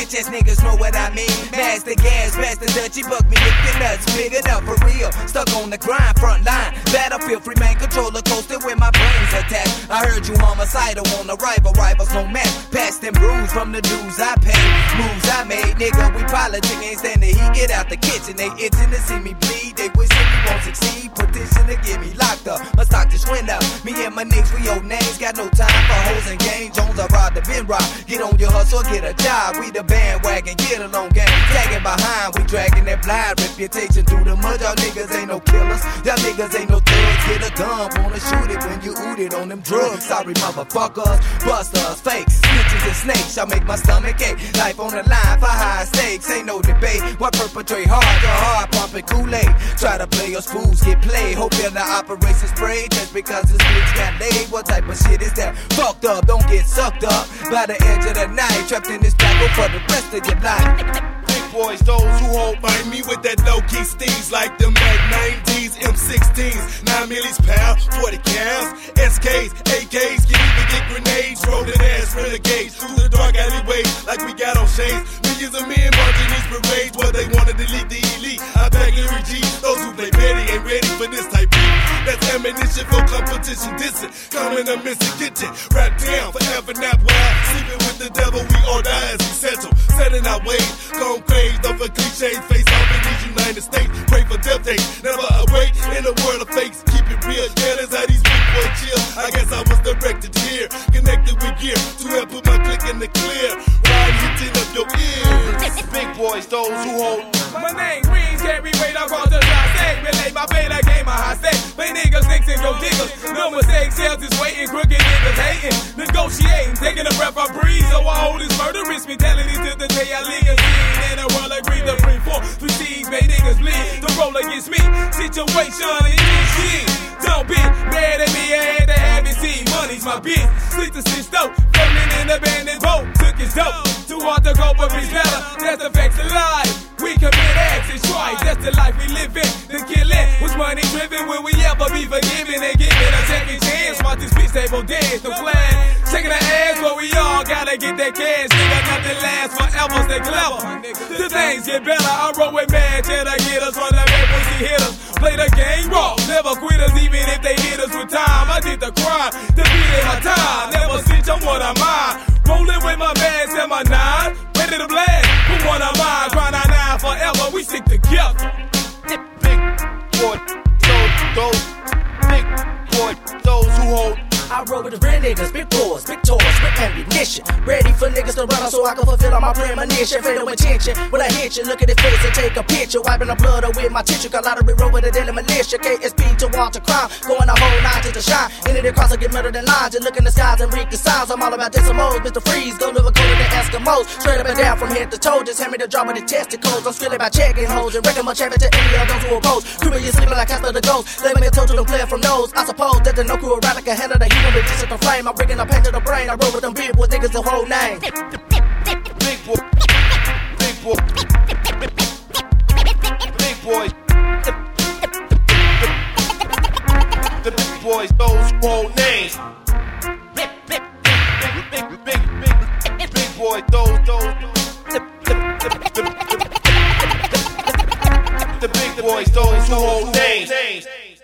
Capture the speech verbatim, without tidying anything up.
Bitch ass niggas know what I mean. Mash the gas, pass the Dutchie, buck me with your nuts. Big enough for real, stuck on the grind, front line. Battlefield, free man controller, coasting with my brains attached. I heard you homicidal on the rival, rivals no match. Past them bruise from the dues I paid, moves I made. Nigga, we politic, ain't stand the heat. Get out the kitchen, they itching to see me bleed. They wishing we won't succeed, petition to get me locked up. My stock just went up. Me and my niggas, we old names, got no time for hoes and games. Jones, I ride the bin rock. Get on your hustle, get a job. We the bandwagon, get along game. Tagging behind, we dragging that blind reputation through the mud. Y'all niggas ain't no killers, y'all niggas ain't no thugs. Get a gun, wanna shoot it when you oot it on them drugs. Sorry motherfuckers, busters, fakes, snitches and snakes. Y'all make my stomach ache. Life on the line for high stakes, ain't no debate. Why perpetrate hard to hard, pumping Kool-Aid? Try to play us fools, get played. Hope you're the operation sprayed just because this bitch got laid. What type of shit is that? Fucked up, don't get sucked up by the edge of the night. Trapped in this battle for the rest of your life. Boys, those who hold by me with that low-key steez like them Mac nineties, M sixteens, nine millis, pal, forty cals, S Ks, A Ks, can even get grenades, rolling ass renegades through the dark alleyways like we got on shades. Millions of men marching these parades, well they wanna delete the elite. I beg Larry G, those who play petty ain't ready for this type beat. That's ammunition for competition, dissing, coming a missing kitchen, rap down forever, not wild, sleeping with the devil, we all die as we settle, setting our ways, gon' crazy. Over cliches, face off in these United States. Pray for death days, never awake in a world of fakes. Keep it real, yeah, that's how these big boys chill. I guess I was directed here, connected with gear to help put my click in the clear. Ride hitting up your ears. Big boys, those who hold. My name rings, carry weight across the side. Relate my fate, I game, a high stake. Play niggas, nicks, and go diggers. No mistakes, sales is waiting, crooked niggas hating. Negotiating, taking a breath, I breathe. So I hold this murderous mentality to the day I leave a scene. And the world agree to bring forth three C's, made niggas bleed. The roll against me, situation is this shit. Don't be mad at me, I had to have it see. Money's my bitch, sleep to sit dope. Floating in the abandoned boat, took his dope. Too hard to go, but it's better. That's the facts of life. We commit acts and twice, that's the life we live in. The killing was money driven. Will we ever be forgiven and given a second chance? Watch this bitch table dance, the flag. Shaking the ass, but we all gotta get that cash. Nigga, nothing lasts forever, stay clever. The things get better, I roll with mad cheddar getters. Run the bad pussy hitters. Play the game raw, never quitters, even if they hit us with time. I did the crime, defeated my time. Never snitch on what I'm mine. Rolling with my bags and my nine. Ready to blast, put one of mine. Grind our nine forever, we stick together. Big boy, those, those, big boy, those who hold. I roll with the real niggas, big boys, big toys, with ammunition. Ready for niggas to run on so I can fulfill all my premonition. Fatal intention, when I hit you, look at his face and take a picture. Wiping the blood away with my tissue, got lottery roll with the daily militia. K S P to Walter Crime, going a whole nine to the shine. Into the cross, I get murdered in lines, and look in the skies and read the signs. I'm all about decimals, Mister Freeze, go live a code of the Eskimos. Straight up and down from head to toe, just hand me the drop with the testicles. I'm skilling by checking hoes and wrecking much heavy to any of those who oppose. Creeping you sleeping like Casper the Ghost. Let me told you to play from nose. I suppose that the no crew around like a hand of the heat when the at the flame. I'm bringing a pain to the brain. I roll with them big boys, niggas the whole name. Big boy, big boy, big boys. The big boys, those who hold names. Big, big, big, big, big, big, big boys, those, those. The, the, the, the, the, the big boys, those who hold names.